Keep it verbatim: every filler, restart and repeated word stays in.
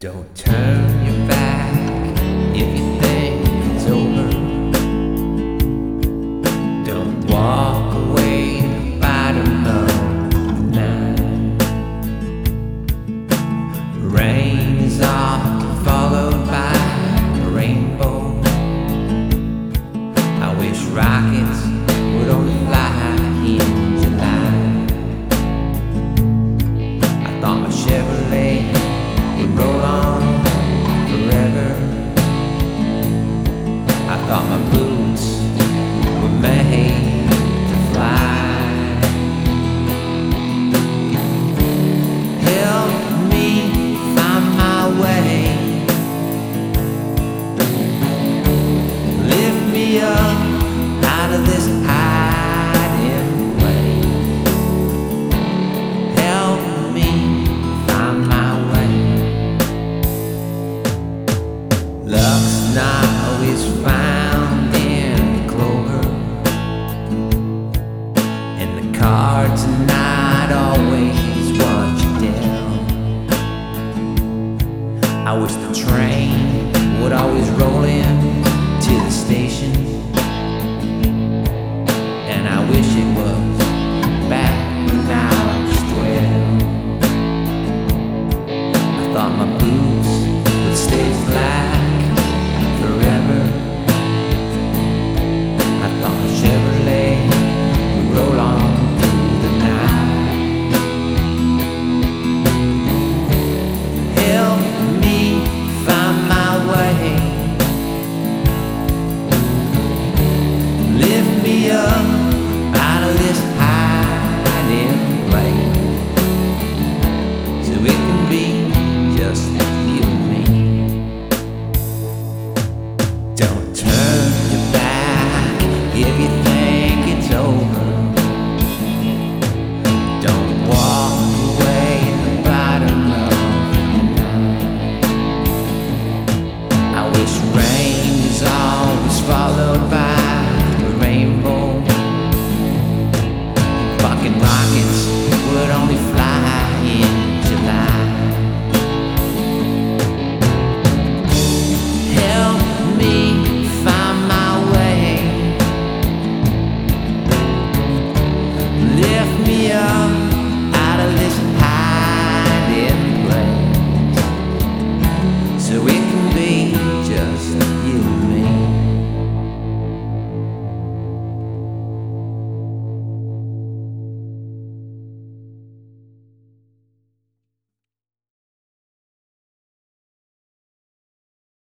Don't turn your back if you think it's over. Don't walk away to fight another night. Rain is often followed by a rainbow. I wish rockets would only fly in July. I thought my Chevrolet would roll on forever. I thought my